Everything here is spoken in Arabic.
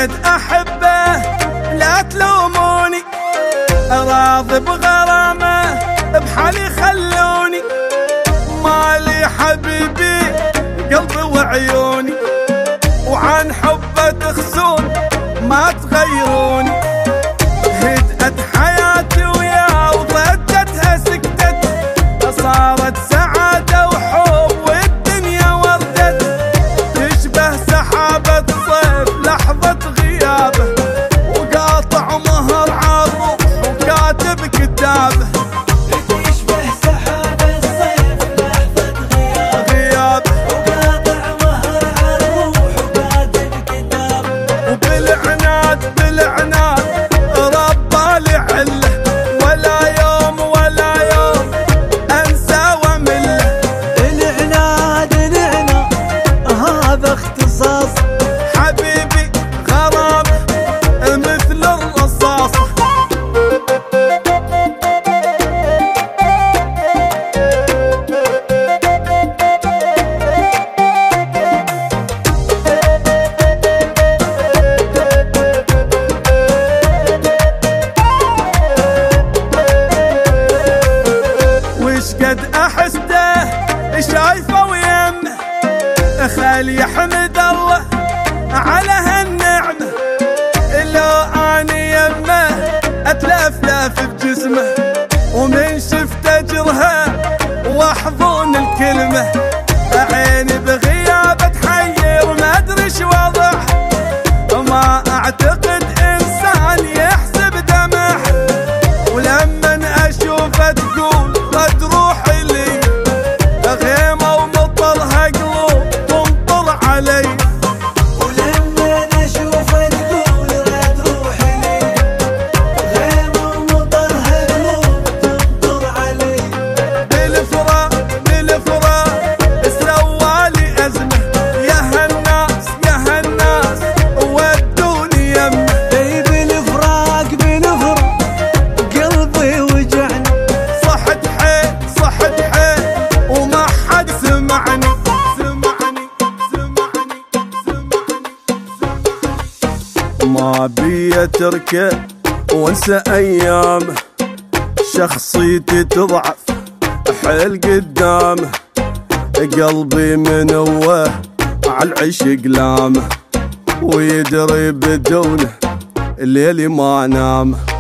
قد أحبه لا تلوموني، راضي بغرامه بحالي خلوني، مالي حبيبي قلبي وعيوني، وعن حبه تخسون ما تغيروني. هدأت حياتي وياه وضجتها سكتت، صارت سعادة وحب والدنيا وردت، تشبه سحابة صيف لحظة غيابه، وقاطع مهر عالروح وكاتب كتابه. تشبه سحابة صيف لحظة غيابه، وقاطع مهر عالروح وكاتب كتابه. وبالعناد بالعناد ربالي عله، ولا يوم ولا يوم انسى ومله. العناد العناد هذا اختصاص حبيبي غرامه مثل الرصاصه. وش قد احسده شايفه ويمه، خالي يحمد الله على هالنعمه، لو اني يمه اتلفلف بجسمه، ومن شفت اجرها واحضن الكلمه. عيني بغيابه تحير ما ادري شو وضعه، ما اعتقد انسان يحسب دمعه، ولما اشوفه تقول رد روحي لي، غيمه ومطرها قلوب تمطر علي. ولما اشوفه تقول رد روحي لي، غيمه ومطرها قلوب تمطر علي. بالفراق سوالي ازمه، يا هالناس يا هالناس ودوني يمه. بالفراق قلبي وجعني، صحت حيل وما حد سمعني. ما بي اتركه وانسى ايامه، شخصيتي تضعف حيل قدامه، قلبي منوه عالعشق لامه، ويدري بدونه الليل ما نامه.